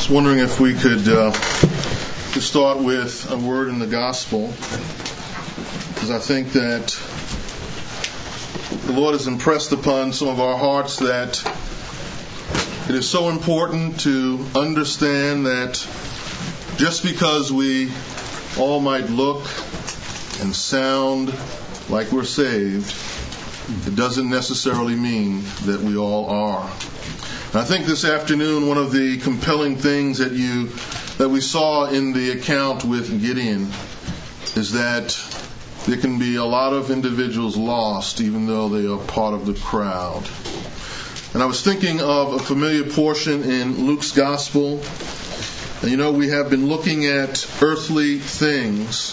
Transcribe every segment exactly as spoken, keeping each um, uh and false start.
was wondering if we could uh, to start with a word in the gospel, because I think that the Lord has impressed upon some of our hearts that it is so important to understand that just because we all might look and sound like we're saved, it doesn't necessarily mean that we all are. And I think this afternoon, one of the compelling things that you that we saw in the account with Gideon is that there can be a lot of individuals lost even though they are part of the crowd. And I was thinking of a familiar portion in Luke's Gospel. And you know, we have been looking at earthly things.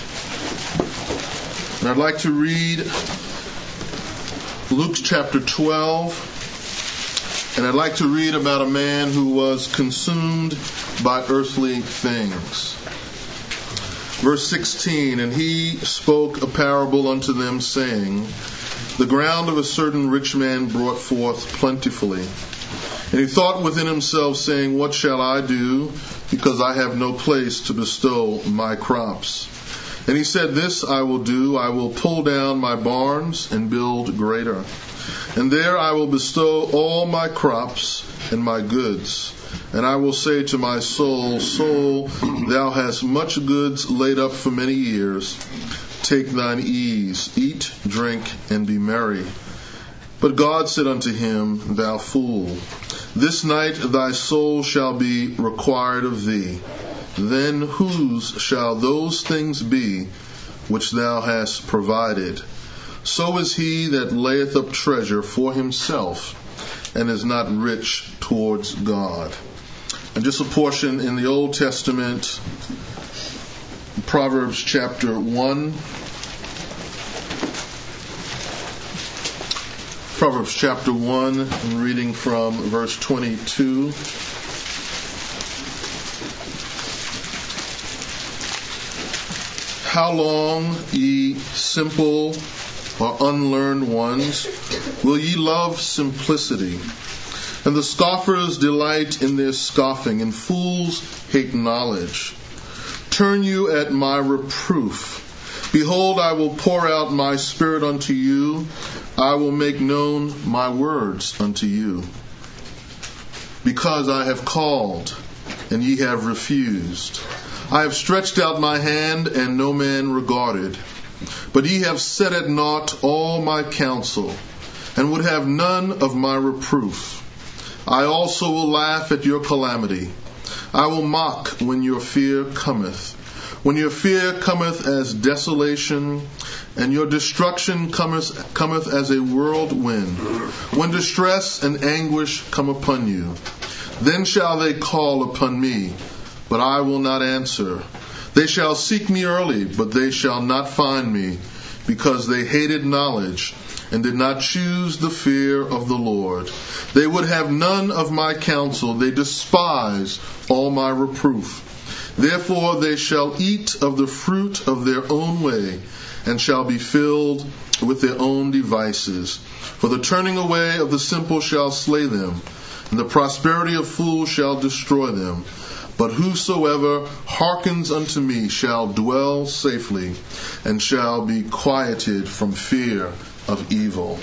And I'd like to read Luke chapter twelve. And I'd like to read about a man who was consumed by earthly things. Verse sixteen, and he spoke a parable unto them, saying, the ground of a certain rich man brought forth plentifully. And he thought within himself, saying, what shall I do, because I have no place to bestow my crops? And he said, this I will do, I will pull down my barns and build greater. And there I will bestow all my crops and my goods. And I will say to my soul, soul, thou hast much goods laid up for many years. Take thine ease, eat, drink, and be merry. But God said unto him, thou fool, this night thy soul shall be required of thee. Then whose shall those things be which thou hast provided? So is he that layeth up treasure for himself and is not rich towards God. And just a portion in the Old Testament, Proverbs chapter one. Proverbs chapter one, I'm reading from verse twenty-two. How long, ye simple or unlearned ones, will ye love simplicity? And the scoffers delight in their scoffing, and fools hate knowledge. Turn you at my reproof. Behold, I will pour out my spirit unto you. I will make known my words unto you. Because I have called, and ye have refused. I have stretched out my hand, and no man regarded. But ye have set at naught all my counsel, and would have none of my reproof. I also will laugh at your calamity. I will mock when your fear cometh. When your fear cometh as desolation, and your destruction cometh, cometh as a whirlwind. When distress and anguish come upon you, then shall they call upon me, but I will not answer. They shall seek me early, but they shall not find me, because they hated knowledge and did not choose the fear of the Lord. They would have none of my counsel. They despise all my reproof. Therefore they shall eat of the fruit of their own way, and shall be filled with their own devices. For the turning away of the simple shall slay them, and the prosperity of fools shall destroy them. But whosoever hearkens unto me shall dwell safely, and shall be quieted from fear of evil.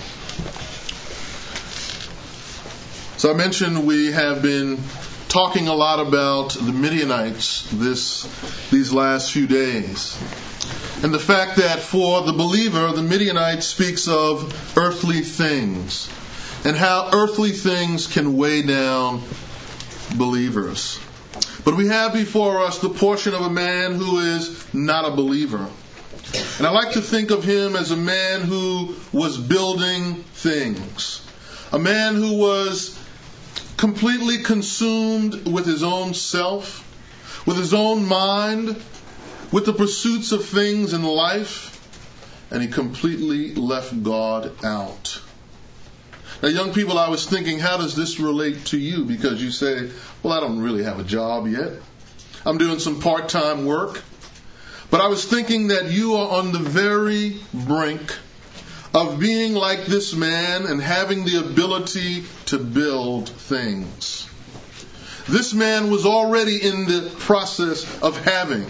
So I mentioned we have been talking a lot about the Midianites this these last few days. And the fact that for the believer, the Midianite speaks of earthly things, and how earthly things can weigh down believers. But we have before us the portion of a man who is not a believer. And I like to think of him as a man who was building things. A man who was completely consumed with his own self, with his own mind, with the pursuits of things in life, and he completely left God out. Now, young people, I was thinking, how does this relate to you? Because you say, well, I don't really have a job yet. I'm doing some part-time work. But I was thinking that you are on the very brink of being like this man and having the ability to build things. This man was already in the process of having.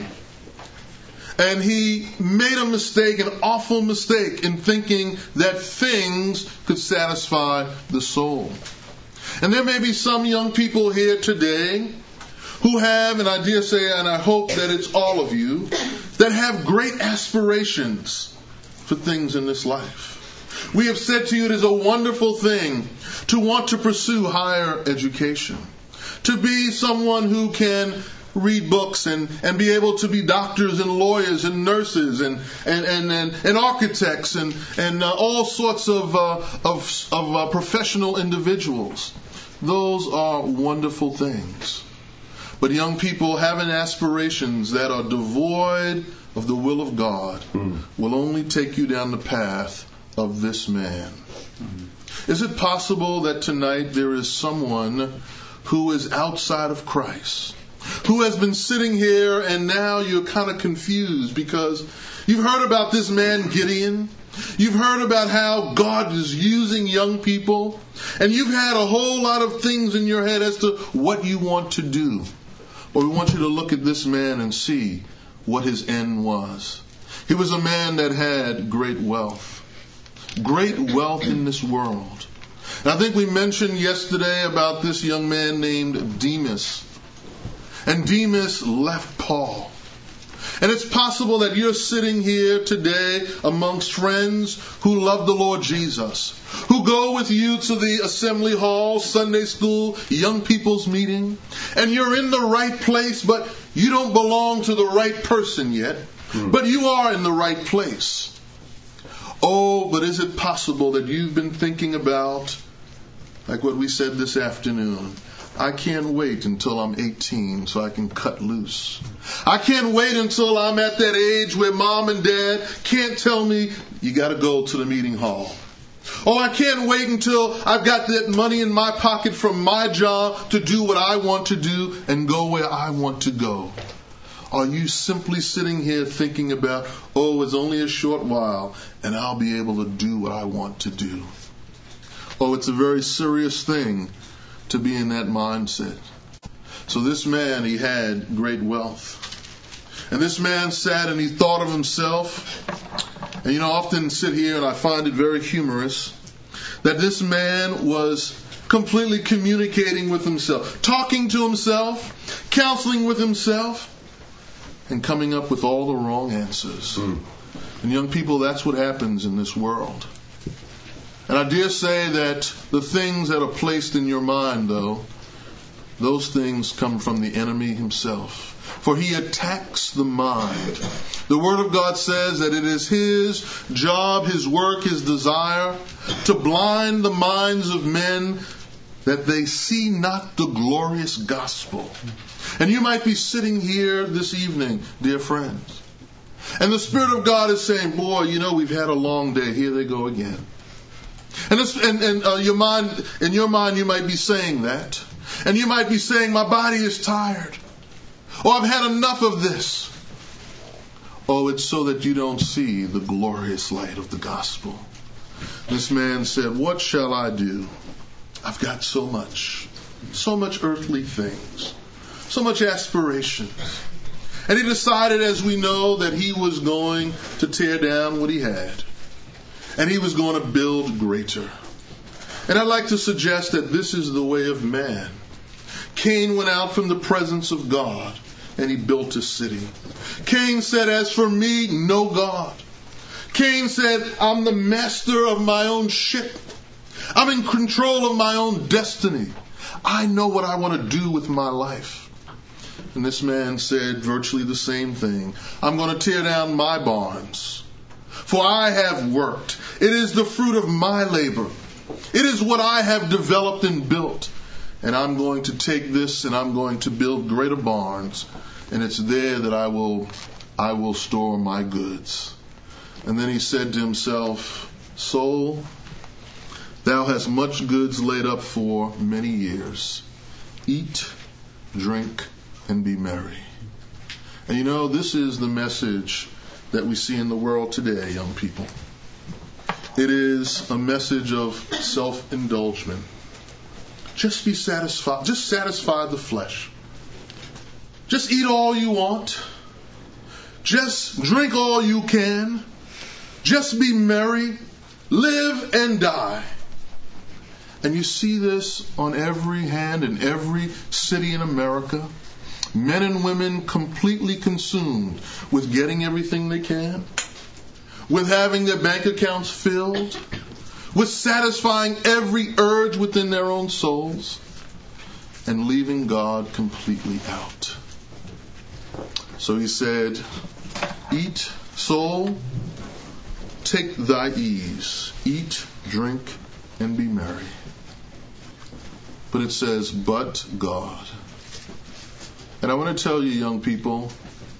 And he made a mistake, an awful mistake, in thinking that things could satisfy the soul. And there may be some young people here today who have, and I dare say, and I hope that it's all of you, that have great aspirations for things in this life. We have said to you it is a wonderful thing to want to pursue higher education, to be someone who can read books and, and be able to be doctors and lawyers and nurses and and and, and, and architects and and uh, all sorts of uh, of, of uh, professional individuals. Those are wonderful things. But young people having aspirations that are devoid of the will of God mm. will only take you down the path of this man. Mm. Is it possible that tonight there is someone who is outside of Christ, who has been sitting here and now you're kind of confused because you've heard about this man Gideon? You've heard about how God is using young people, and you've had a whole lot of things in your head as to what you want to do. But we want you to look at this man and see what his end was. He was a man that had great wealth. Great wealth in this world. And I think we mentioned yesterday about this young man named Demas. And Demas left Paul. And it's possible that you're sitting here today amongst friends who love the Lord Jesus, who go with you to the assembly hall, Sunday school, young people's meeting, and you're in the right place, but you don't belong to the right person yet, mm. but you are in the right place. Oh, but is it possible that you've been thinking about, like what we said this afternoon, I can't wait until I'm eighteen so I can cut loose. I can't wait until I'm at that age where mom and dad can't tell me, you got to go to the meeting hall. Oh, I can't wait until I've got that money in my pocket from my job to do what I want to do and go where I want to go. Are you simply sitting here thinking about, oh, it's only a short while and I'll be able to do what I want to do? Oh, it's a very serious thing to be in that mindset. So this man, he had great wealth. And this man sat and he thought of himself. And you know, I often sit here and I find it very humorous that this man was completely communicating with himself, talking to himself, counseling with himself, and coming up with all the wrong answers. Mm. And young people, that's what happens in this world. And I dare say that the things that are placed in your mind, though, those things come from the enemy himself. For he attacks the mind. The Word of God says that it is his job, his work, his desire to blind the minds of men that they see not the glorious gospel. And you might be sitting here this evening, dear friends, and the Spirit of God is saying, boy, you know, we've had a long day. Here they go again. And, it's, and, and uh, your mind, in your mind, you might be saying that. And you might be saying, my body is tired. Oh, I've had enough of this. Oh, it's so that you don't see the glorious light of the gospel. This man said, what shall I do? I've got so much. So much earthly things. So much aspirations. And he decided, as we know, that he was going to tear down what he had. And he was going to build greater. And I'd like to suggest that this is the way of man. Cain went out from the presence of God and he built a city. Cain said, as for me, no God. Cain said, I'm the master of my own ship. I'm in control of my own destiny. I know what I want to do with my life. And this man said virtually the same thing. I'm going to tear down my barns. For I have worked. It is the fruit of my labor. It is what I have developed and built. And I'm going to take this and I'm going to build greater barns. And it's there that I will, I will store my goods. And then he said to himself, soul, thou hast much goods laid up for many years. Eat, drink, and be merry. And you know, this is the message that we see in the world today, young people. It is a message of self-indulgence. just be satisfied. Just satisfy the flesh. Just eat all you want. Just drink all you can. Just be merry. Live and die. And you see this on every hand in every city in America. Men and women completely consumed with getting everything they can, with having their bank accounts filled, with satisfying every urge within their own souls, and leaving God completely out. So he said, eat, soul, take thy ease. Eat, drink, and be merry. But it says, but God. And I want to tell you, young people,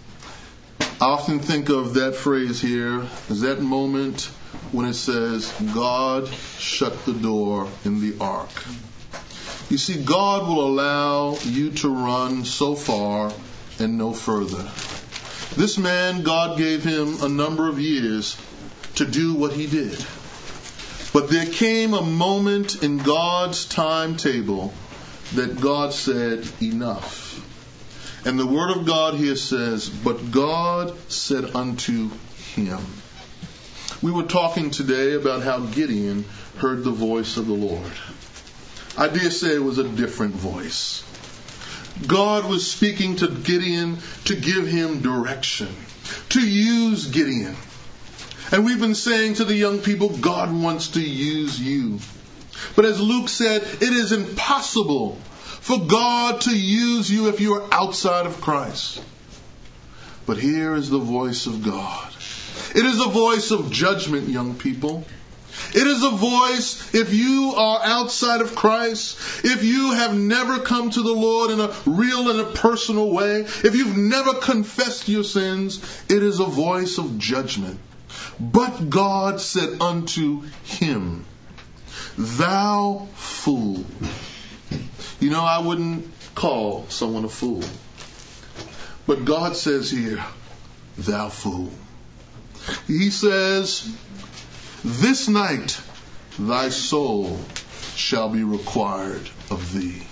I often think of that phrase here as that moment when it says, God shut the door in the ark. You see, God will allow you to run so far and no further. This man, God gave him a number of years to do what he did. But there came a moment in God's timetable that God said, enough. And the word of God here says, but God said unto him. We were talking today about how Gideon heard the voice of the Lord. I dare say it was a different voice. God was speaking to Gideon to give him direction, to use Gideon. And we've been saying to the young people, God wants to use you. But as Luke said, it is impossible for God to use you if you are outside of Christ. But here is the voice of God. It is a voice of judgment, young people. It is a voice, if you are outside of Christ, if you have never come to the Lord in a real and a personal way, if you've never confessed your sins, it is a voice of judgment. But God said unto him, thou fool. You know, I wouldn't call someone a fool. But God says here, thou fool. He says, this night thy soul shall be required of thee.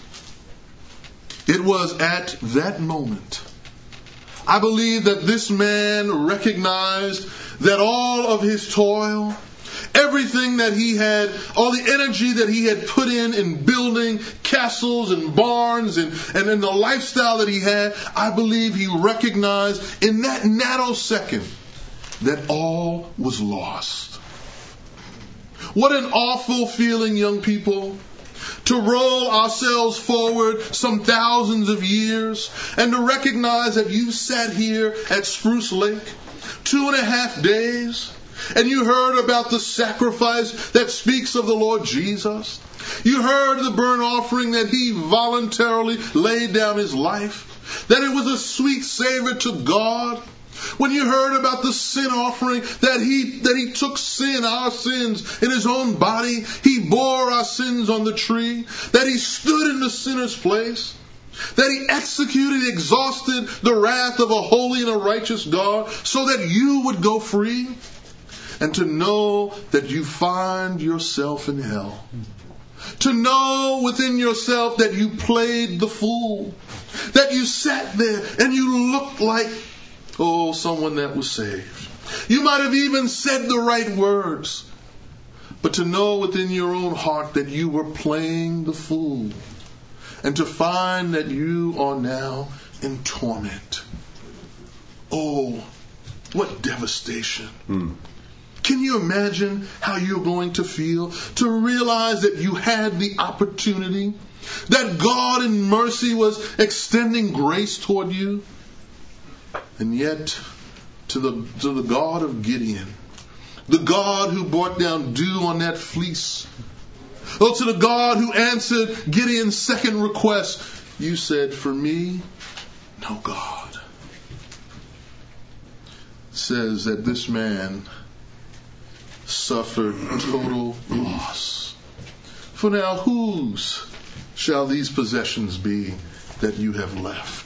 It was at that moment, I believe, that this man recognized that all of his toil, everything that he had, all the energy that he had put in in building castles and barns and, and in the lifestyle that he had, I believe he recognized in that nanosecond that all was lost. What an awful feeling, young people, to roll ourselves forward some thousands of years and to recognize that you sat here at Spruce Lake two and a half days and you heard about the sacrifice that speaks of the Lord Jesus. You heard the burnt offering that he voluntarily laid down his life, that it was a sweet savor to God. When you heard about the sin offering, that he that he took sin, our sins, in his own body, he bore our sins on the tree, that he stood in the sinner's place, that he executed, exhausted the wrath of a holy and a righteous God so that you would go free, and to know that you find yourself in hell. To know within yourself that you played the fool, that you sat there and you looked like, oh, someone that was saved. You might have even said the right words, but to know within your own heart that you were playing the fool, and to find that you are now in torment. Oh, what devastation. Mm. Can you imagine how you're going to feel to realize that you had the opportunity, that God in mercy was extending grace toward you? And yet, to the, to the God of Gideon, the God who brought down dew on that fleece, or to the God who answered Gideon's second request, you said, for me, no God. It says that this man suffered total loss. For now, whose shall these possessions be that you have left?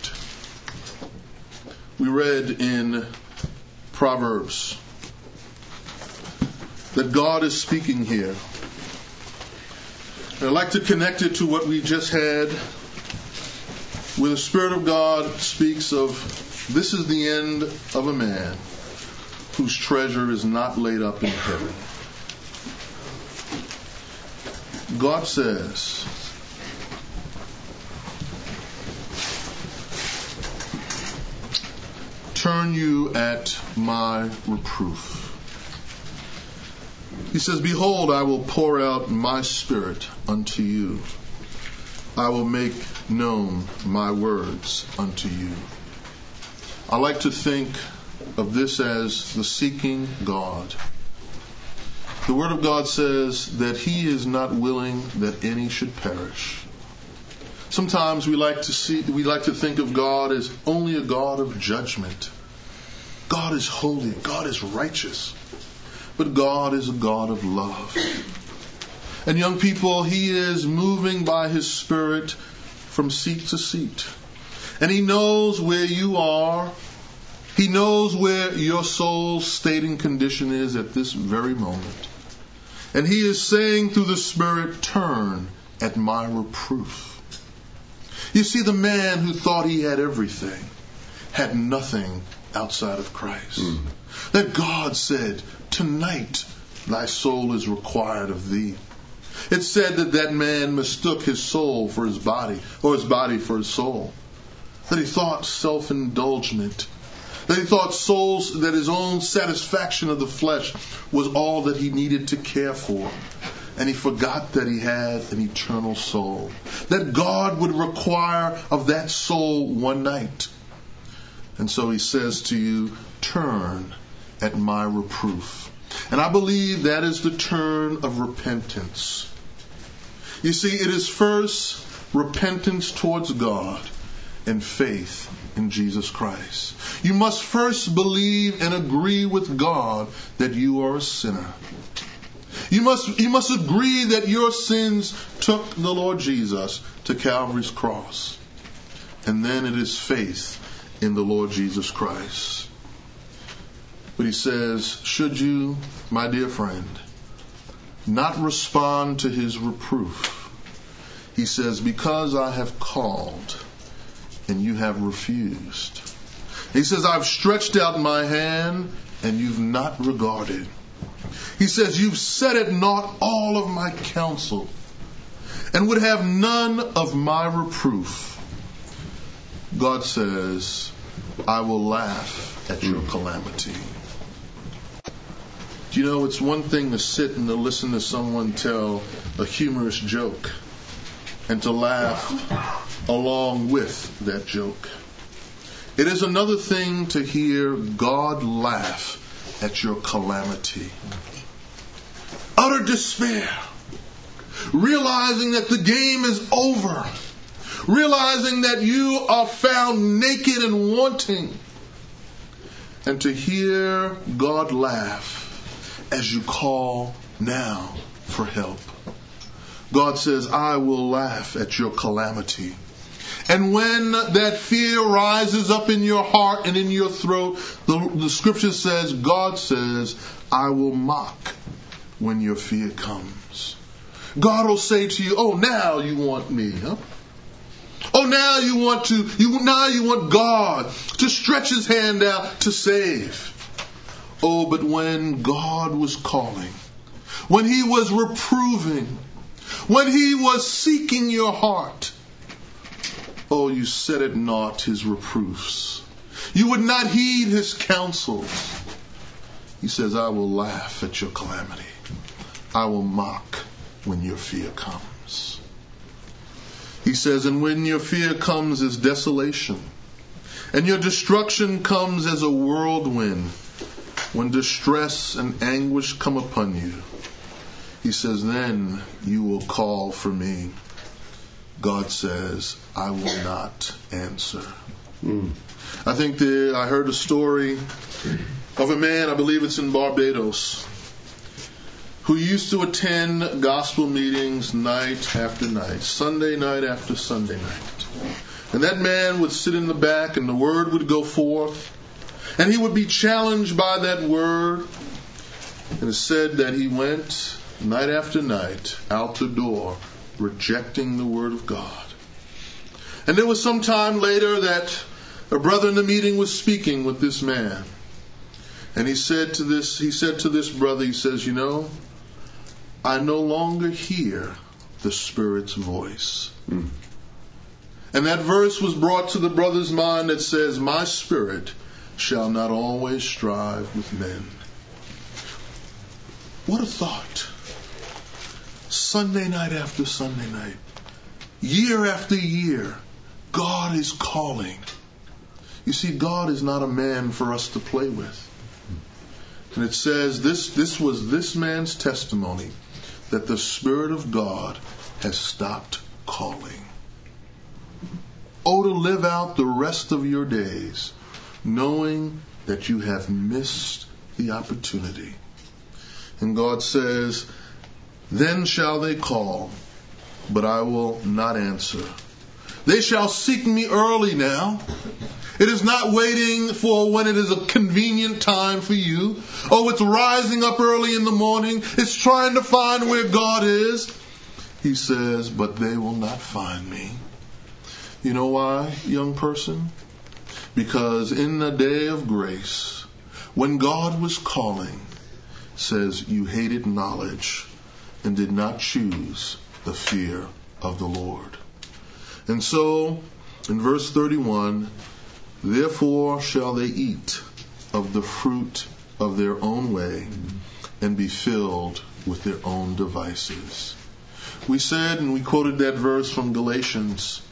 We read in Proverbs that God is speaking here. I'd like to connect it to what we just had, where the Spirit of God speaks of, this is the end of a man whose treasure is not laid up in heaven. God says, turn you at my reproof. He says, behold, I will pour out my Spirit unto you. I will make known my words unto you. I like to think of this as the seeking God. The Word of God says that He is not willing that any should perish. Sometimes we like to see, we like to think of God as only a God of judgment. God is holy. God is righteous. But God is a God of love. And young people, He is moving by His Spirit from seat to seat. And He knows where you are. He knows where your soul's state and condition is at this very moment. And He is saying through the Spirit, turn at my reproof. You see, the man who thought he had everything had nothing outside of Christ. Mm. That God said, tonight thy soul is required of thee. It said that that man mistook his soul for his body, or his body for his soul. That he thought self-indulgement. That he thought souls, that his own satisfaction of the flesh was all that he needed to care for. And he forgot that he had an eternal soul. That God would require of that soul one night. And so He says to you, turn at my reproof. And I believe that is the turn of repentance. You see, it is first repentance towards God and faith in Jesus Christ. You must first believe and agree with God that you are a sinner. You must, you must agree that your sins took the Lord Jesus to Calvary's cross. And then it is faith in the Lord Jesus Christ. But He says, should you, my dear friend, not respond to His reproof, He says, because I have called and you have refused. He says, I've stretched out my hand and you've not regarded. He says, you've set at naught all of my counsel and would have none of my reproof. God says, I will laugh at your calamity. Do you know, it's one thing to sit and to listen to someone tell a humorous joke and to laugh along with that joke. It is another thing to hear God laugh at your calamity. Utter despair. Realizing that the game is over. Realizing that you are found naked and wanting. And to hear God laugh as you call now for help. God says, I will laugh at your calamity. And when that fear rises up in your heart and in your throat, the, the scripture says, God says, I will mock when your fear comes. God will say to you, oh, now you want me, huh? Oh, now you want to, you now you want God to stretch His hand out to save. Oh, but when God was calling, when He was reproving, when He was seeking your heart, oh, you set at naught His reproofs. You would not heed His counsels. He says, I will laugh at your calamity. I will mock when your fear comes. He says, and when your fear comes as desolation, and your destruction comes as a whirlwind, when distress and anguish come upon you, He says, then you will call for me. God says, I will not answer. Mm. I think the, I heard a story of a man, I believe it's in Barbados, who used to attend gospel meetings night after night, Sunday night after Sunday night. And that man would sit in the back and the word would go forth. And he would be challenged by that word. And it said that he went night after night out the door rejecting the Word of God. And there was some time later that a brother in the meeting was speaking with this man. And he said to this, he said to this brother, he says, you know, I no longer hear the Spirit's voice. Mm. And that verse was brought to the brother's mind that says, my spirit shall not always strive with men. What a thought. Sunday night after Sunday night, year after year, God is calling. You see, God is not a man for us to play with. And it says this, this was this man's testimony that the Spirit of God has stopped calling. Oh, to live out the rest of your days knowing that you have missed the opportunity. And God says, then shall they call, but I will not answer. They shall seek me early now. It is not waiting for when it is a convenient time for you. Oh, it's rising up early in the morning. It's trying to find where God is. He says, but they will not find me. You know why, young person? Because in the day of grace, when God was calling, says you hated knowledge and did not choose the fear of the Lord. And so, in verse thirty-one, therefore shall they eat of the fruit of their own way and be filled with their own devices. We said, and we quoted that verse from Galatians,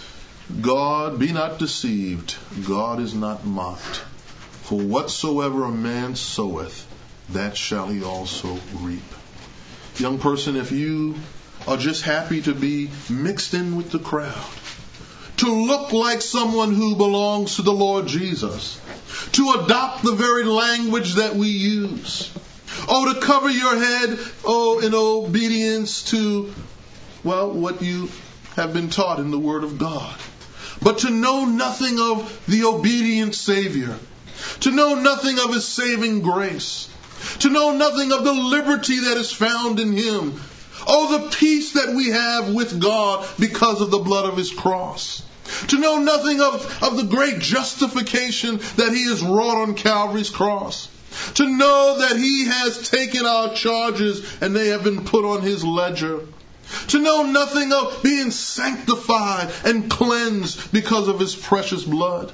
God, be not deceived, God is not mocked. For whatsoever a man soweth, that shall he also reap. Young person, if you are just happy to be mixed in with the crowd, to look like someone who belongs to the Lord Jesus, to adopt the very language that we use, oh, to cover your head, oh, in obedience to, well, what you have been taught in the Word of God, but to know nothing of the obedient Savior, to know nothing of His saving grace, to know nothing of the liberty that is found in Him. Oh, the peace that we have with God because of the blood of His cross. To know nothing of, of the great justification that He has wrought on Calvary's cross. To know that He has taken our charges and they have been put on His ledger. To know nothing of being sanctified and cleansed because of His precious blood.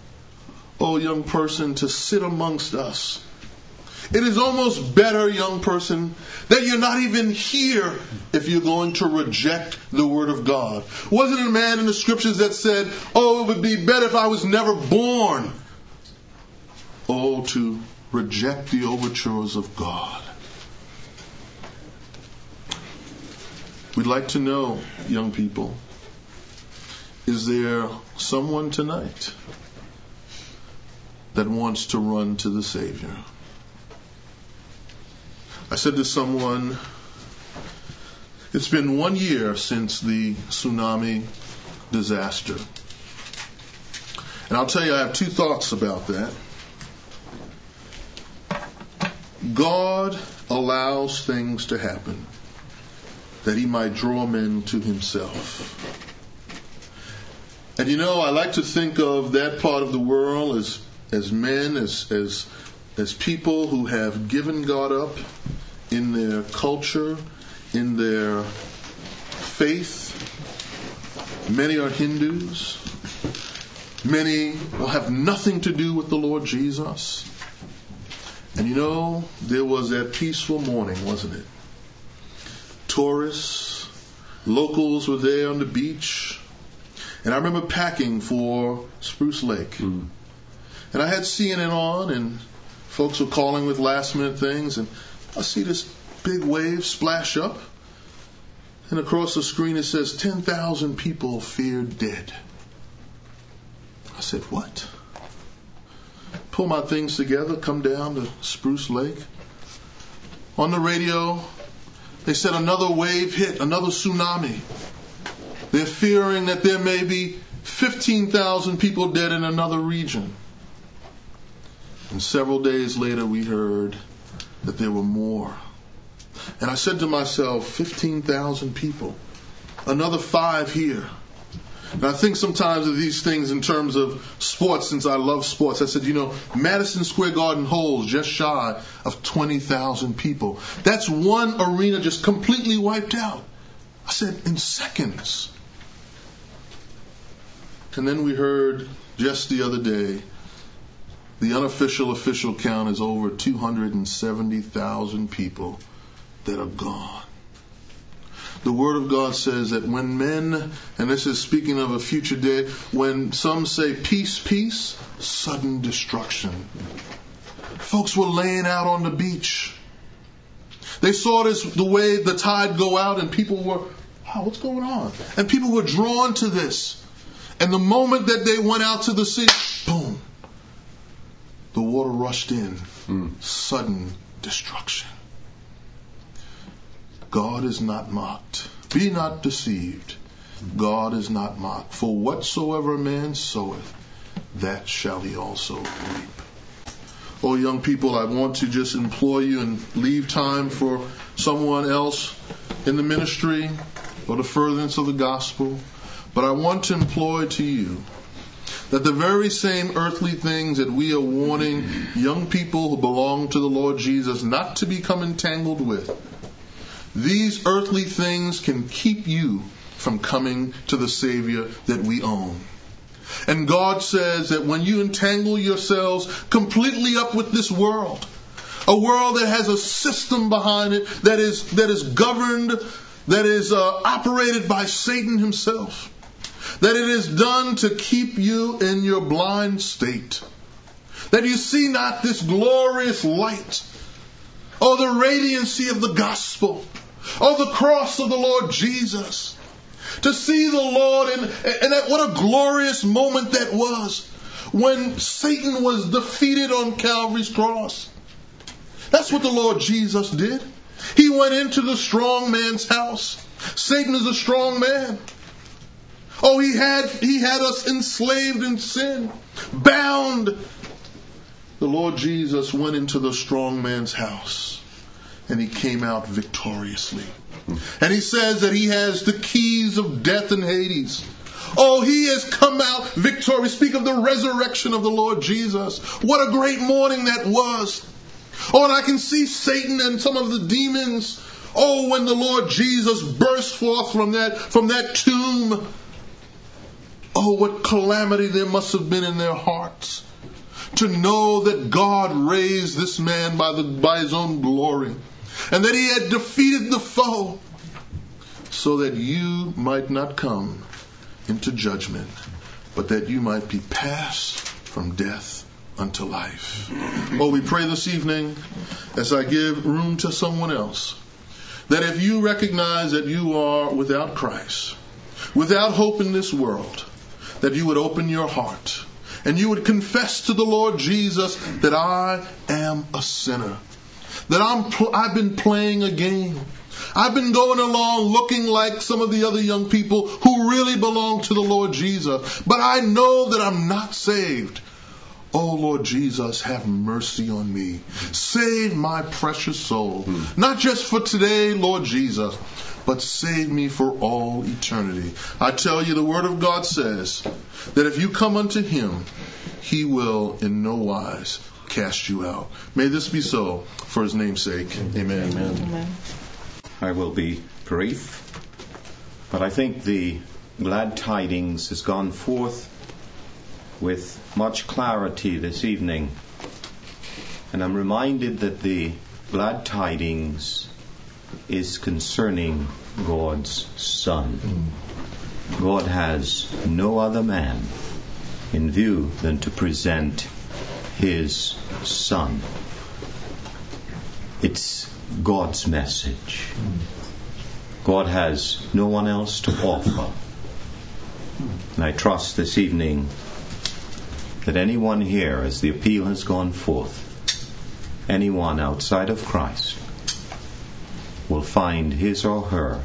Oh, young person, to sit amongst us. It is almost better, young person, that you're not even here if you're going to reject the Word of God. Wasn't it a man in the Scriptures that said, oh, it would be better if I was never born? Oh, to reject the overtures of God. We'd like to know, young people, is there someone tonight that wants to run to the Savior? I said to someone, it's been one year since the tsunami disaster. And I'll tell you, I have two thoughts about that. God allows things to happen that He might draw men to Himself. And you know, I like to think of that part of the world as, as men, as, as, as people who have given God up in their culture, in their faith. Many are Hindus. Many will have nothing to do with the Lord Jesus. And you know, there was that peaceful morning, wasn't it? Tourists, locals were there on the beach. And I remember packing for Spruce Lake. Mm. And I had C N N on, and folks were calling with last minute things, and I see this big wave splash up, and across the screen it says ten thousand people feared dead. I said, what? Pull my things together, come down to Spruce Lake. On the radio, they said another wave hit, another tsunami. They're fearing that there may be fifteen thousand people dead in another region. And several days later we heard that there were more. And I said to myself, fifteen thousand people. another five here. And I think sometimes of these things in terms of sports, since I love sports. I said, you know, Madison Square Garden holds just shy of twenty thousand people. That's one arena just completely wiped out. I said, in seconds. And then we heard just the other day, the unofficial official count is over two hundred seventy thousand people that are gone. The Word of God says that when men, and this is speaking of a future day, when some say peace, peace, sudden destruction. Folks were laying out on the beach. They saw this, the way the tide go out, and people were, wow, what's going on? And people were drawn to this. And the moment that they went out to the sea, boom, the water rushed in. Mm. Sudden destruction. God is not mocked. Be not deceived. God is not mocked. For whatsoever a man soweth, that shall he also reap. Oh, young people, I want to just implore you and leave time for someone else in the ministry or the furtherance of the gospel. But I want to implore to you that the very same earthly things that we are warning young people who belong to the Lord Jesus not to become entangled with, these earthly things can keep you from coming to the Savior that we own. And God says that when you entangle yourselves completely up with this world, a world that has a system behind it that is that is governed, that is uh, operated by Satan himself, that it is done to keep you in your blind state, that you see not this glorious light, or the radiancy of the gospel, or the cross of the Lord Jesus. To see the Lord, and, and that, what a glorious moment that was when Satan was defeated on Calvary's cross. That's what the Lord Jesus did. He went into the strong man's house. Satan is a strong man. Oh, he had he had us enslaved in sin, bound. The Lord Jesus went into the strong man's house, and he came out victoriously. And he says that he has the keys of death and Hades. Oh, he has come out victorious. Speak of the resurrection of the Lord Jesus. What a great morning that was. Oh, and I can see Satan and some of the demons. Oh, when the Lord Jesus burst forth from that, from that tomb. Oh, what calamity there must have been in their hearts to know that God raised this man by the by his own glory, and that he had defeated the foe, so that you might not come into judgment, but that you might be passed from death unto life. Oh, we pray this evening, as I give room to someone else, that if you recognize that you are without Christ, without hope in this world, that you would open your heart and you would confess to the Lord Jesus that I am a sinner, that I'm pl- I've been playing a game. I've been going along looking like some of the other young people who really belong to the Lord Jesus, but I know that I'm not saved. Oh, Lord Jesus, have mercy on me. Save my precious soul. Hmm. Not just for today, Lord Jesus, but save me for all eternity. I tell you, the Word of God says that if you come unto Him, He will in no wise cast you out. May this be so for His name's sake. Amen. Amen. Amen. I will be brief, but I think the glad tidings has gone forth with much clarity this evening. And I'm reminded that the glad tidings is concerning God's Son. God has no other man in view than to present His Son. It's God's message. God has no one else to offer. And I trust this evening that anyone here, as the appeal has gone forth, anyone outside of Christ, will find his or her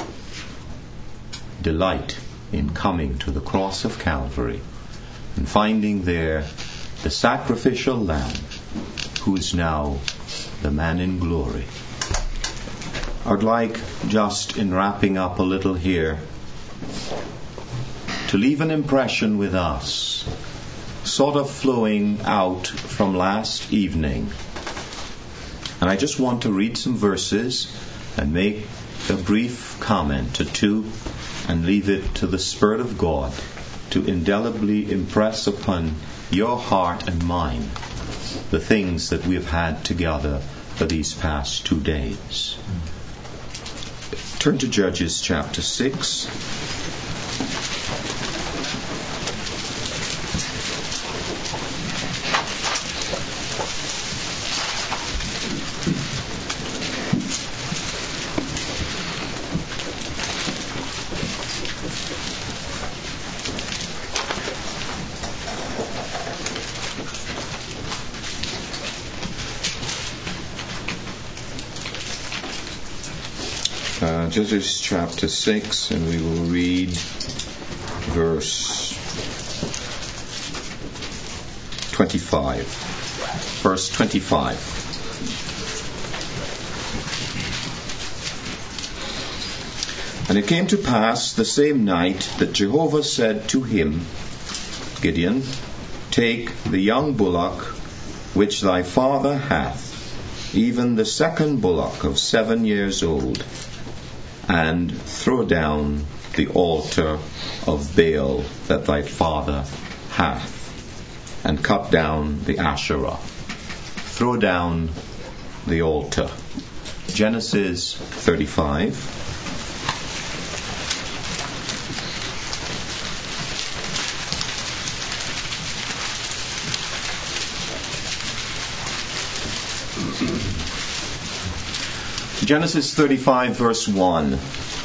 delight in coming to the cross of Calvary and finding there the sacrificial Lamb who is now the man in glory. I'd like, just in wrapping up a little here, to leave an impression with us, sort of flowing out from last evening. And I just want to read some verses and make a brief comment or two and leave it to the Spirit of God to indelibly impress upon your heart and mine the things that we have had together for these past two days. Turn to Judges chapter six. Uh, Judges chapter six, and we will read verse twenty-five. Verse twenty-five. And it came to pass the same night that Jehovah said to him, Gideon, take the young bullock which thy father hath, even the second bullock of seven years old, and throw down the altar of Baal that thy father hath, and cut down the Asherah. Throw down the altar. Genesis thirty-five. Genesis thirty-five, verse one.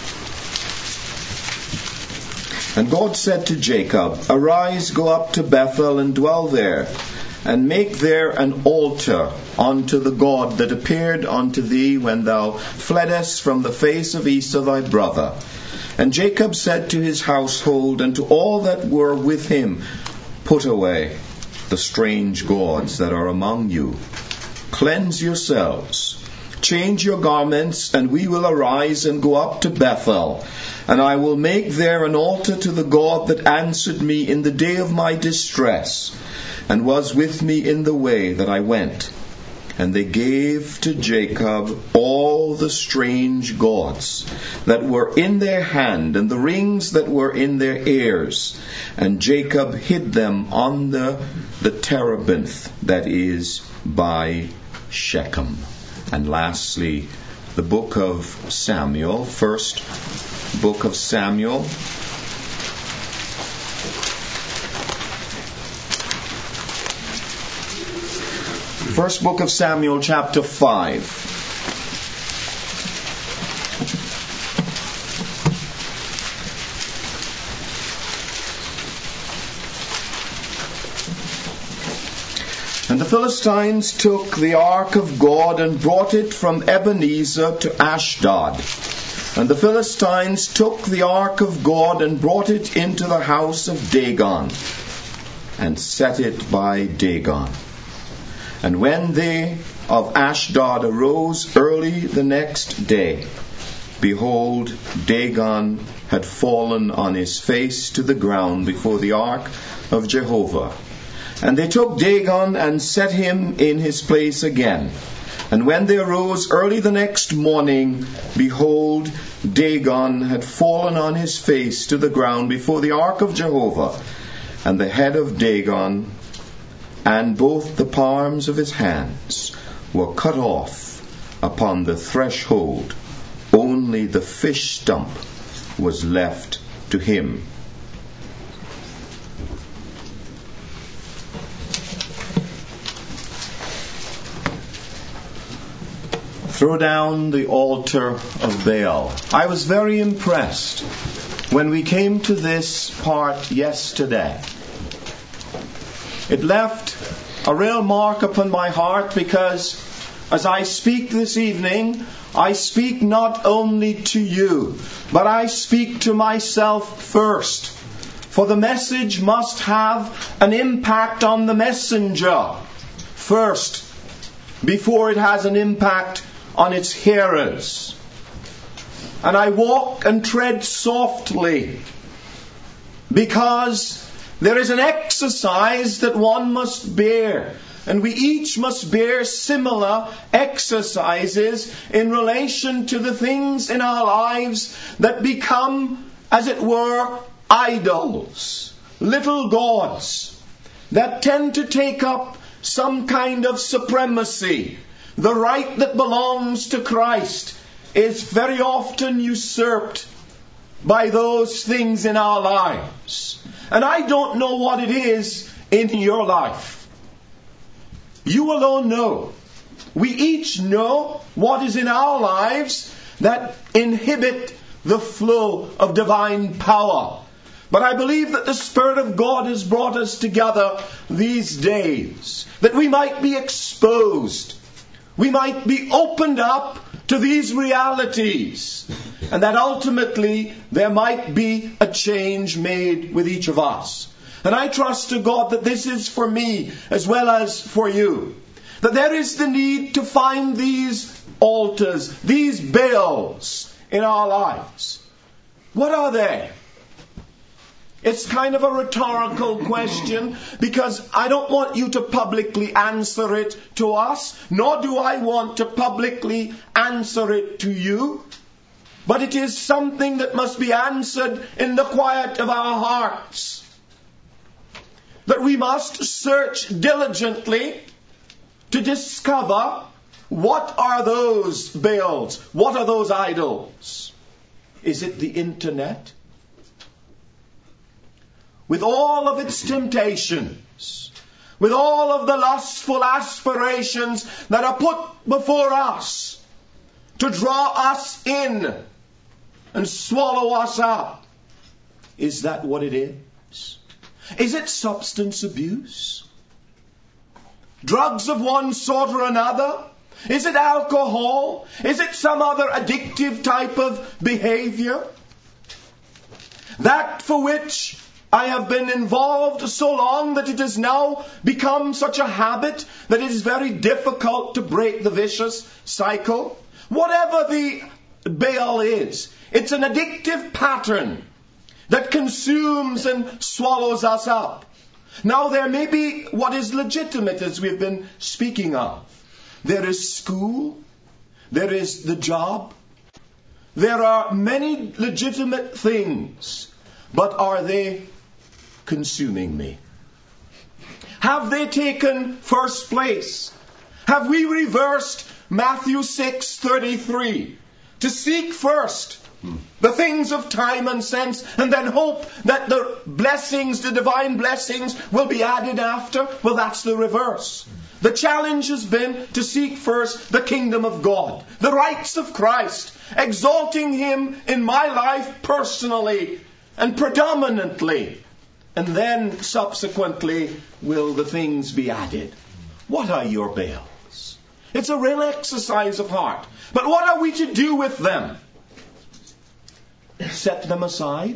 And God said to Jacob, Arise, go up to Bethel, and dwell there, and make there an altar unto the God that appeared unto thee when thou fleddest from the face of Esau thy brother. And Jacob said to his household and to all that were with him, Put away the strange gods that are among you. Cleanse yourselves. Change your garments, and we will arise and go up to Bethel. And I will make there an altar to the God that answered me in the day of my distress, and was with me in the way that I went. And they gave to Jacob all the strange gods that were in their hand, and the rings that were in their ears. And Jacob hid them on the, the terebinth that is by Shechem. And lastly, the book of Samuel, first book of Samuel. First book of Samuel, chapter five. And the Philistines took the ark of God and brought it from Ebenezer to Ashdod. And the Philistines took the ark of God and brought it into the house of Dagon, and set it by Dagon. And when they of Ashdod arose early the next day, behold, Dagon had fallen on his face to the ground before the ark of Jehovah. And they took Dagon and set him in his place again. And when they arose early the next morning, behold, Dagon had fallen on his face to the ground before the ark of Jehovah. And the head of Dagon and both the palms of his hands were cut off upon the threshold. Only the fish stump was left to him. Throw down the altar of Baal. I was very impressed when we came to this part yesterday. It left a real mark upon my heart, because as I speak this evening, I speak not only to you, but I speak to myself first. For the message must have an impact on the messenger first, before it has an impact on its hearers. and I walk and tread softly, because there is an exercise that one must bear, and we each must bear similar exercises in relation to the things in our lives that become, as it were, idols, little gods, that tend to take up some kind of supremacy. The right that belongs to Christ is very often usurped by those things in our lives. And I don't know what it is in your life. You alone know. We each know what is in our lives that inhibit the flow of divine power. But I believe that the Spirit of God has brought us together these days, that we might be exposed, we might be opened up to these realities, and that ultimately there might be a change made with each of us. And I trust to God that this is for me as well as for you, that there is the need to find these altars, these Baals in our lives. What are they? It's kind of a rhetorical question, because I don't want you to publicly answer it to us, nor do I want to publicly answer it to you. But it is something that must be answered in the quiet of our hearts. That we must search diligently to discover what are those Baals, what are those idols. Is it the internet? With all of its temptations, with all of the lustful aspirations that are put before us to draw us in and swallow us up. Is that what it is? Is it substance abuse? Drugs of one sort or another? Is it alcohol? Is it some other addictive type of behavior? That for which I have been involved so long that it has now become such a habit that it is very difficult to break the vicious cycle. Whatever the Baal is, it's an addictive pattern that consumes and swallows us up. Now there may be what is legitimate, as we've been speaking of. There is school, there is the job, there are many legitimate things, but are they consuming me? Have they taken first place? Have we reversed Matthew six thirty-three to seek first the things of time and sense, and then hope that the blessings, the divine blessings, will be added after? Well, that's the reverse. The challenge has been to seek first the kingdom of God, the rights of Christ, exalting Him in my life personally and predominantly, and then subsequently will the things be added. What are your Baals? It's a real exercise of heart. But what are we to do with them? Set them aside?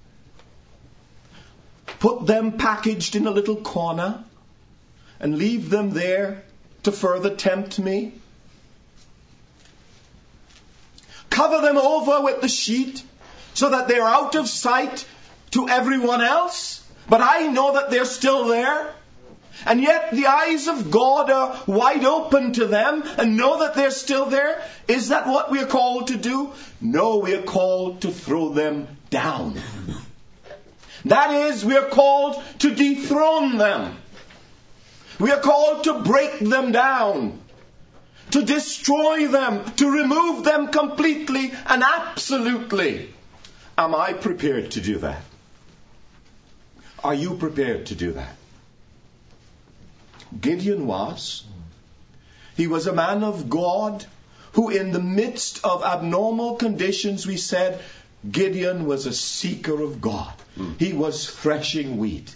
Put them packaged in a little corner and leave them there to further tempt me? Cover them over with the sheet so that they're out of sight to everyone else, but I know that they're still there? And yet the eyes of God are wide open to them and know that they're still there? Is that what we are called to do? No, we are called to throw them down. That is, we are called to dethrone them. We are called to break them down, to destroy them, to remove them completely and absolutely. Am I prepared to do that? Are you prepared to do that? Gideon was. He was a man of God who, in the midst of abnormal conditions, we said, Gideon was a seeker of God. Mm. He was threshing wheat.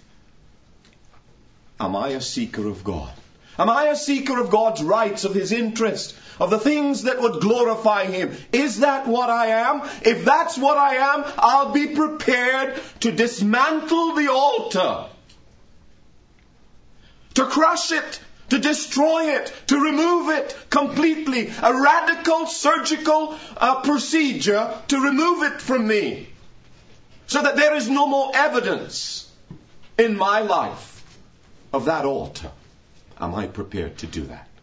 Am I a seeker of God? Am I a seeker of God's rights, of His interest, of the things that would glorify Him? Is that what I am? If that's what I am, I'll be prepared to dismantle the altar, to crush it to destroy it, to remove it completely. A radical surgical uh, procedure to remove it from me. So that there is no more evidence in my life of that altar. Am I prepared to do that?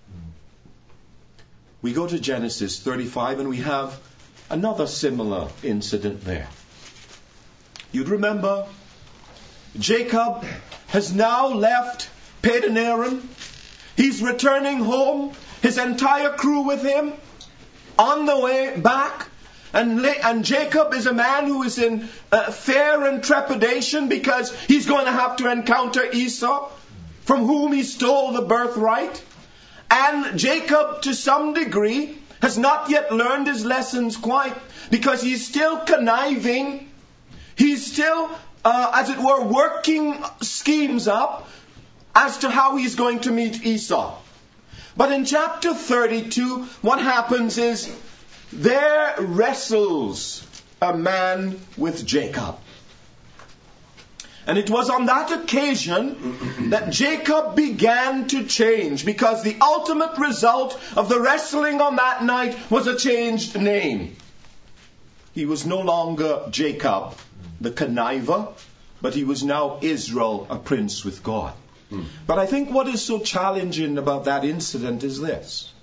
We go to Genesis thirty-five and we have another similar incident there. You'd remember Jacob has now left Padan Aram. He's returning home, his entire crew with him, on the way back. And, and Jacob is a man who is in uh, fear and trepidation because he's going to have to encounter Esau, from whom he stole the birthright. And Jacob, to some degree, has not yet learned his lessons quite, because he's still conniving. He's still, uh, as it were, working schemes up as to how he's going to meet Esau. But in chapter thirty-two, what happens is, there wrestles a man with Jacob. And it was on that occasion that Jacob began to change, because the ultimate result of the wrestling on that night was a changed name. He was no longer Jacob, the conniver, but he was now Israel, a prince with God. Mm. But I think what is so challenging about that incident is this.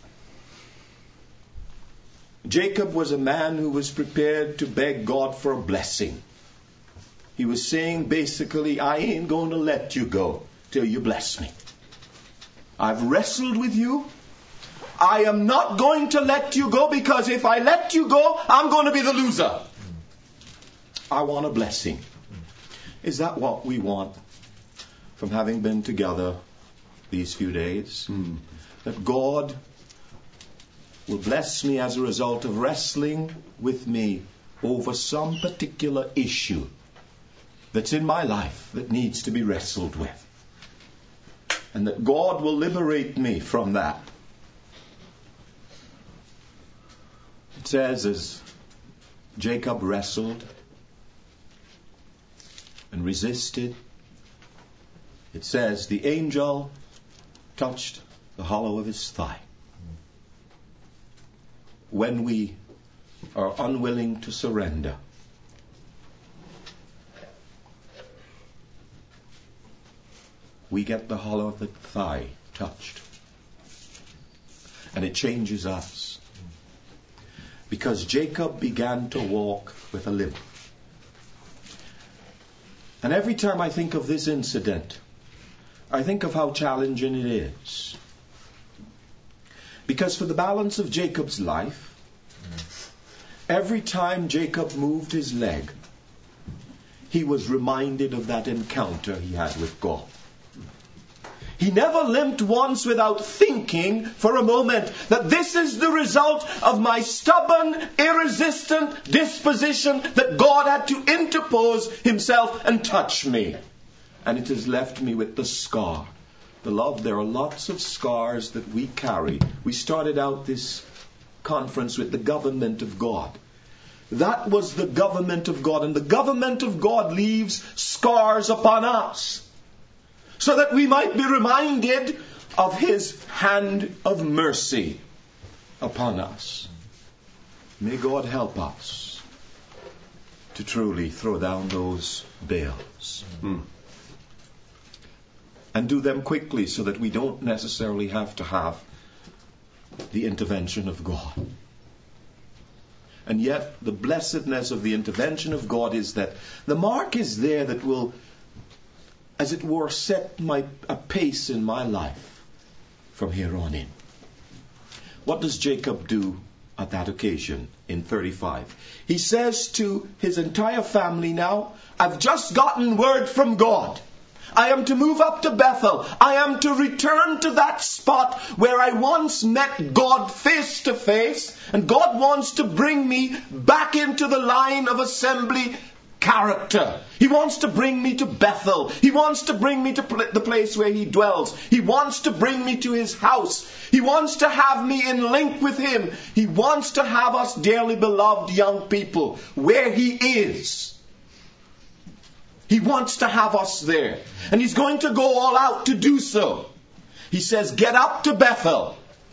Jacob was a man who was prepared to beg God for a blessing. He was saying basically, I ain't going to let you go till you bless me. I've wrestled with you. I am not going to let you go, because if I let you go, I'm going to be the loser. I want a blessing. Is that what we want from having been together these few days? Mm. That God will bless me as a result of wrestling with me over some particular issue that's in my life that needs to be wrestled with. And that God will liberate me from that. It says, as Jacob wrestled and resisted, it says, the angel touched the hollow of his thigh. When we are unwilling to surrender, we get the hollow of the thigh touched. And it changes us. Because Jacob began to walk with a limp. And every time I think of this incident, I think of how challenging it is. Because for the balance of Jacob's life, every time Jacob moved his leg, he was reminded of that encounter he had with God. He never limped once without thinking for a moment that this is the result of my stubborn, irresistant disposition, that God had to interpose himself and touch me. And it has left me with the scar. Beloved, there are lots of scars that we carry. We started out this conference with the government of God. That was the government of God. And the government of God leaves scars upon us, so that we might be reminded of his hand of mercy upon us. May God help us to truly throw down those bales. Hmm. And do them quickly, so that we don't necessarily have to have the intervention of God. And yet, the blessedness of the intervention of God is that the mark is there that will, as it were, set my a pace in my life from here on in. What does Jacob do at that occasion in thirty-five? He says to his entire family now, I've just gotten word from God. I am to move up to Bethel. I am to return to that spot where I once met God face to face. And God wants to bring me back into the line of assembly character. He wants to bring me to Bethel. He wants to bring me to the place where he dwells. He wants to bring me to his house. He wants to have me in link with him. He wants to have us, dearly beloved young people, where he is. He wants to have us there. And he's going to go all out to do so. He says, get up to Bethel.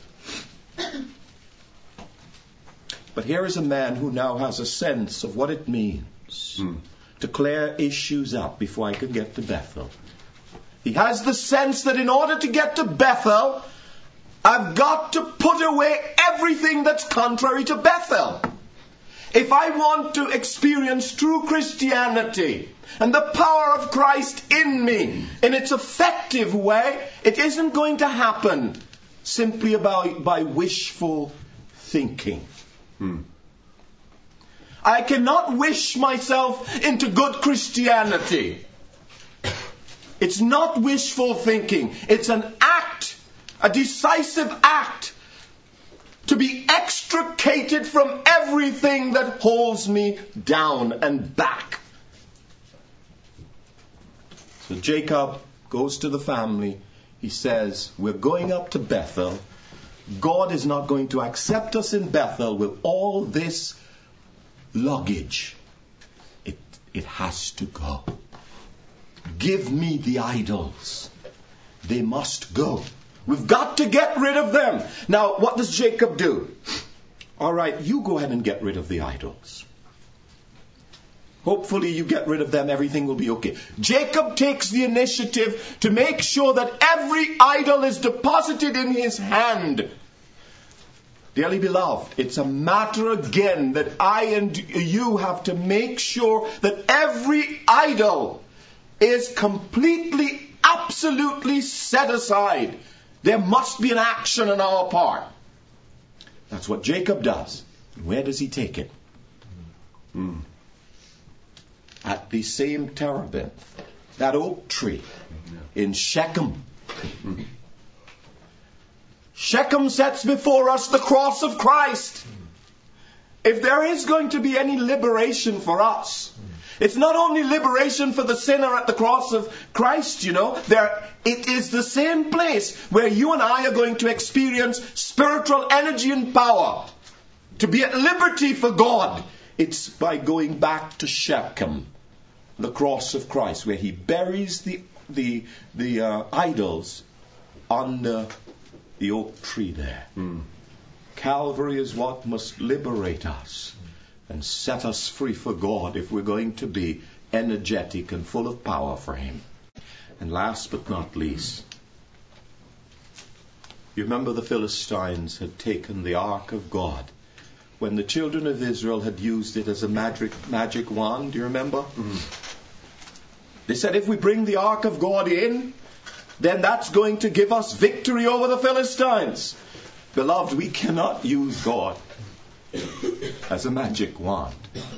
But here is a man who now has a sense of what it means hmm. to clear issues up before I can get to Bethel. He has the sense that in order to get to Bethel, I've got to put away everything that's contrary to Bethel. If I want to experience true Christianity and the power of Christ in me in its effective way, it isn't going to happen simply about, by wishful thinking. Hmm. I cannot wish myself into good Christianity. It's not wishful thinking. It's an act, a decisive act, to be extricated from everything that holds me down and back. So Jacob goes to the family. He says, we're going up to Bethel. God is not going to accept us in Bethel with all this luggage. It, it has to go. Give me the idols. They must go. We've got to get rid of them. Now, what does Jacob do? All right, you go ahead and get rid of the idols. Hopefully you get rid of them, everything will be okay. Jacob takes the initiative to make sure that every idol is deposited in his hand. Dearly beloved, it's a matter again that I and you have to make sure that every idol is completely, absolutely set aside. There must be an action on our part. That's what Jacob does. Where does he take it? Hmm. At the same terebinth, that oak tree in Shechem. Shechem sets before us the cross of Christ. If there is going to be any liberation for us, it's not only liberation for the sinner at the cross of Christ, you know. There, it is the same place where you and I are going to experience spiritual energy and power. To be at liberty for God, it's by going back to Shechem, the cross of Christ, where he buries the the the uh, idols under the oak tree there. Mm. Calvary is what must liberate us and set us free for God if we're going to be energetic and full of power for him. And last but not least, you remember the Philistines had taken the ark of God when the children of Israel had used it as a magic magic wand. Do you remember? Mm. They said, if we bring the ark of God in, then that's going to give us victory over the Philistines. Beloved, we cannot use God as a magic wand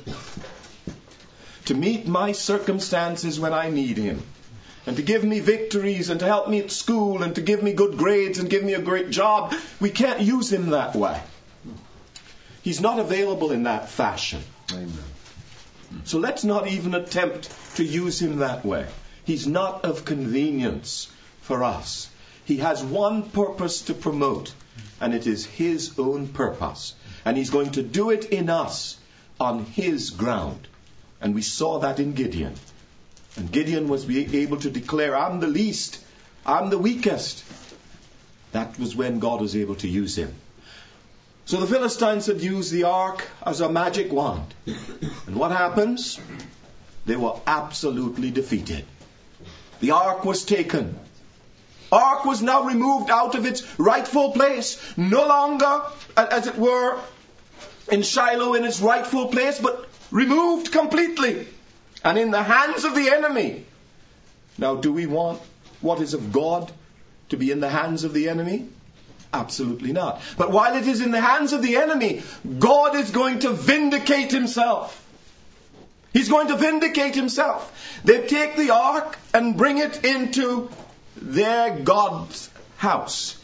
to meet my circumstances when I need him, and to give me victories, and to help me at school, and to give me good grades, and give me a great job. We can't use him that way. He's not available in that fashion. Amen. So let's not even attempt to use him that way. He's not of convenience for us. He has one purpose to promote, and it is his own purpose. And he's going to do it in us on his ground. And we saw that in Gideon. And Gideon was able to declare, I'm the least, I'm the weakest. That was when God was able to use him. So the Philistines had used the ark as a magic wand. And what happens? They were absolutely defeated. The ark was taken. Ark was now removed out of its rightful place. No longer, as it were, in Shiloh in its rightful place, but removed completely. And in the hands of the enemy. Now, do we want what is of God to be in the hands of the enemy? Absolutely not. But while it is in the hands of the enemy, God is going to vindicate himself. He's going to vindicate himself. They take the ark and bring it into their God's house.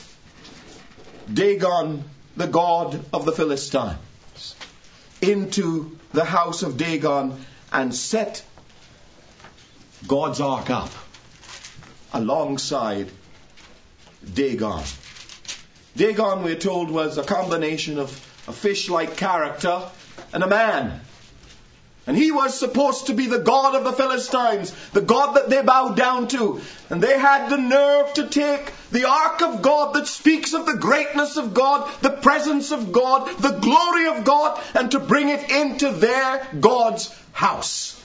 Dagon, the god of the Philistines, into the house of Dagon and set God's ark up alongside Dagon. Dagon, we're told, was a combination of a fish-like character and a man. And he was supposed to be the god of the Philistines, the god that they bowed down to. And they had the nerve to take the ark of God that speaks of the greatness of God, the presence of God, the glory of God, and to bring it into their God's house.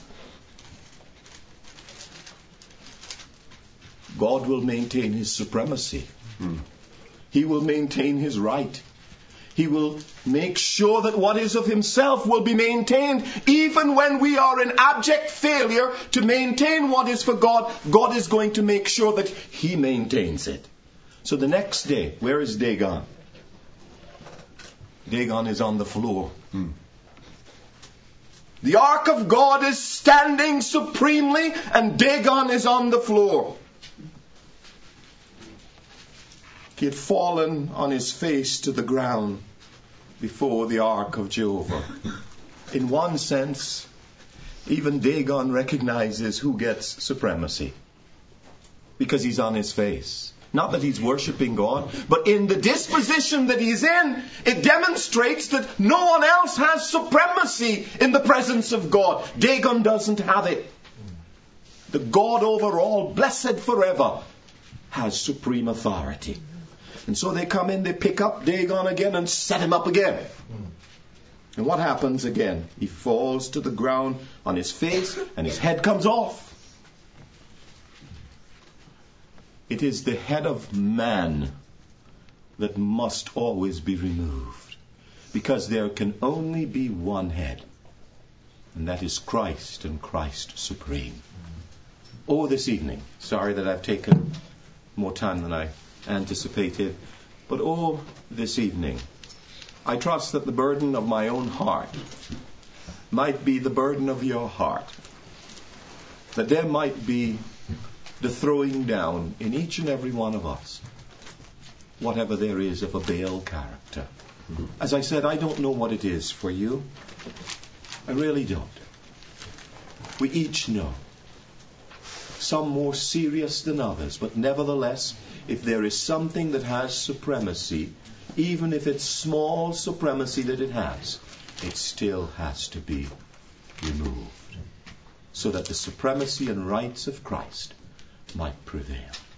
God will maintain his supremacy. Hmm. He will maintain his right. He will make sure that what is of himself will be maintained. Even when we are in abject failure to maintain what is for God, God is going to make sure that he maintains it. So the next day, where is Dagon? Dagon is on the floor. Hmm. The ark of God is standing supremely, and Dagon is on the floor. He had fallen on his face to the ground before the ark of Jehovah. In one sense, even Dagon recognizes who gets supremacy, because he's on his face. Not that he's worshipping God, but in the disposition that he's in, it demonstrates that no one else has supremacy in the presence of God. Dagon doesn't have it. The God over all, blessed forever, has supreme authority. And so they come in, they pick up Dagon again and set him up again. And what happens again? He falls to the ground on his face and his head comes off. It is the head of man that must always be removed, because there can only be one head, and that is Christ, and Christ supreme. Oh, this evening, sorry that I've taken more time than I anticipated, but oh, this evening, I trust that the burden of my own heart might be the burden of your heart, that there might be the throwing down in each and every one of us whatever there is of a Baal character. As I said, I don't know what it is for you. I really don't. We each know. Some more serious than others, but nevertheless, if there is something that has supremacy, even if it's small supremacy that it has, it still has to be removed, so that the supremacy and rights of Christ might prevail.